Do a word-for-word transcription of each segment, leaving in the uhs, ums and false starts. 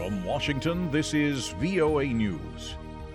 From Washington, this is V O A News.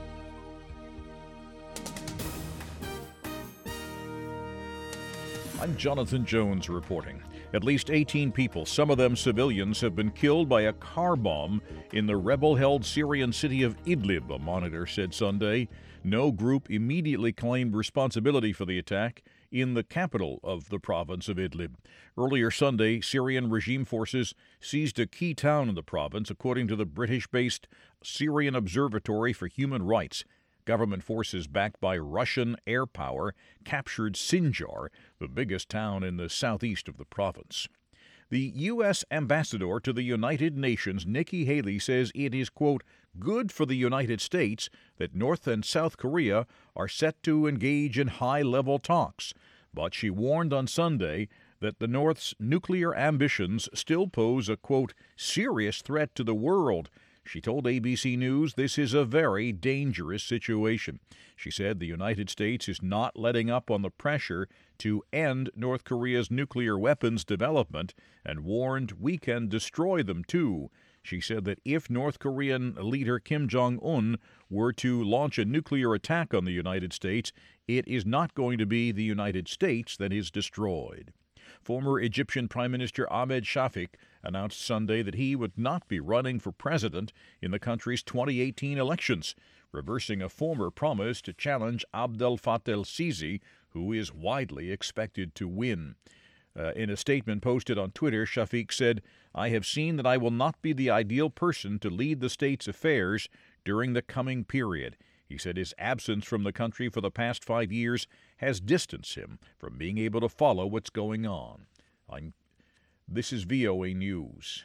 I'm Jonathan Jones reporting. At least eighteen people, some of them civilians, have been killed by a car bomb in the rebel-held Syrian city of Idlib, a monitor said Sunday. No group immediately claimed responsibility for the attack in the capital of the province of Idlib. Earlier Sunday, Syrian regime forces seized a key town in the province, according to the British-based Syrian Observatory for Human Rights. Government forces backed by Russian air power captured Sinjar, the biggest town in the southeast of the province. The U S ambassador to the United Nations, Nikki Haley, says it is, quote, good for the United States that North and South Korea are set to engage in high-level talks. But she warned on Sunday that the North's nuclear ambitions still pose a, quote, serious threat to the world. She told A B C News this is a very dangerous situation. She said the United States is not letting up on the pressure to end North Korea's nuclear weapons development and warned we can destroy them too. She said that if North Korean leader Kim Jong-un were to launch a nuclear attack on the United States, it is not going to be the United States that is destroyed. Former Egyptian Prime Minister Ahmed Shafik announced Sunday that he would not be running for president in the country's twenty eighteen elections, reversing a former promise to challenge Abdel Fattah el-Sisi, who is widely expected to win. Uh, in a statement posted on Twitter, Shafik said, I have seen that I will not be the ideal person to lead the state's affairs during the coming period. He said his absence from the country for the past five years has distanced him from being able to follow what's going on. I'm, this is V O A News.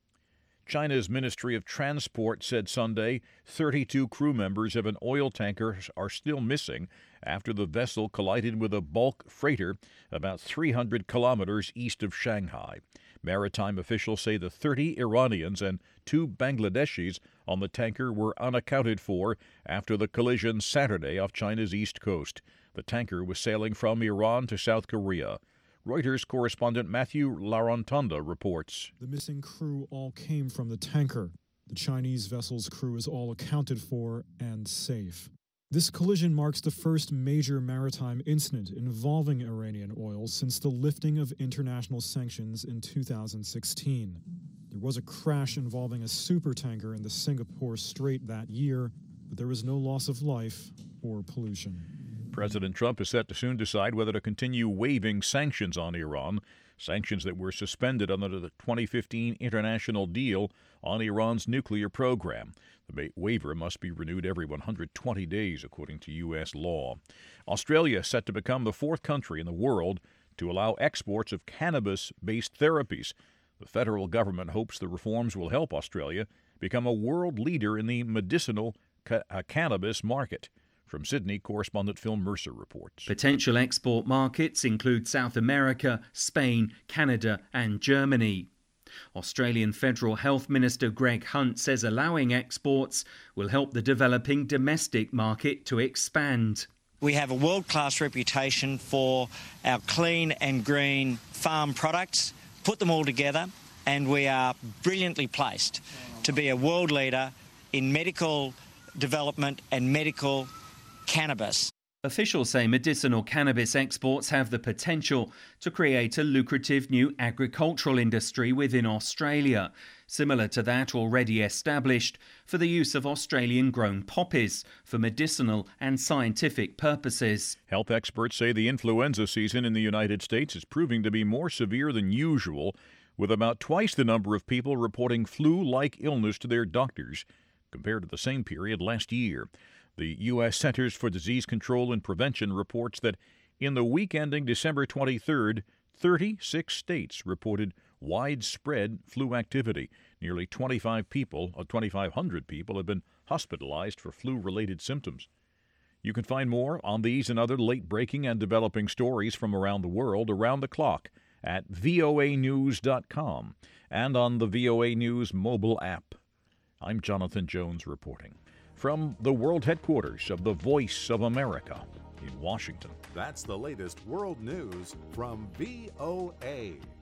China's Ministry of Transport said Sunday thirty-two crew members of an oil tanker are still missing after the vessel collided with a bulk freighter about three hundred kilometers east of Shanghai. Maritime officials say the thirty Iranians and two Bangladeshis on the tanker were unaccounted for after the collision Saturday off China's east coast. The tanker was sailing from Iran to South Korea. Reuters correspondent Matthew Larontonda reports. The missing crew all came from the tanker. The Chinese vessel's crew is all accounted for and safe. This collision marks the first major maritime incident involving Iranian oil since the lifting of international sanctions in two thousand sixteen. There was a crash involving a supertanker in the Singapore Strait that year, but there was no loss of life or pollution. President Trump is set to soon decide whether to continue waiving sanctions on Iran, sanctions that were suspended under the twenty fifteen international deal on Iran's nuclear program. The waiver must be renewed every one hundred twenty days, according to U S law. Australia is set to become the fourth country in the world to allow exports of cannabis-based therapies. The federal government hopes the reforms will help Australia become a world leader in the medicinal ca- uh, cannabis market. From Sydney, correspondent Phil Mercer reports. Potential export markets include South America, Spain, Canada and Germany. Australian Federal Health Minister Greg Hunt says allowing exports will help the developing domestic market to expand. We have a world-class reputation for our clean and green farm products. Put them all together and we are brilliantly placed to be a world leader in medical development and medical cannabis. Officials say medicinal cannabis exports have the potential to create a lucrative new agricultural industry within Australia, similar to that already established for the use of Australian-grown poppies for medicinal and scientific purposes. Health experts say the influenza season in the United States is proving to be more severe than usual, with about twice the number of people reporting flu-like illness to their doctors compared to the same period last year. The U S Centers for Disease Control and Prevention reports that in the week ending December twenty-third, thirty-six states reported widespread flu activity. Nearly twenty-five people, or twenty-five hundred people, have been hospitalized for flu-related symptoms. You can find more on these and other late-breaking and developing stories from around the world around the clock at V O A news dot com and on the V O A News mobile app. I'm Jonathan Jones reporting from the world headquarters of the Voice of America in Washington. That's the latest world news from V O A.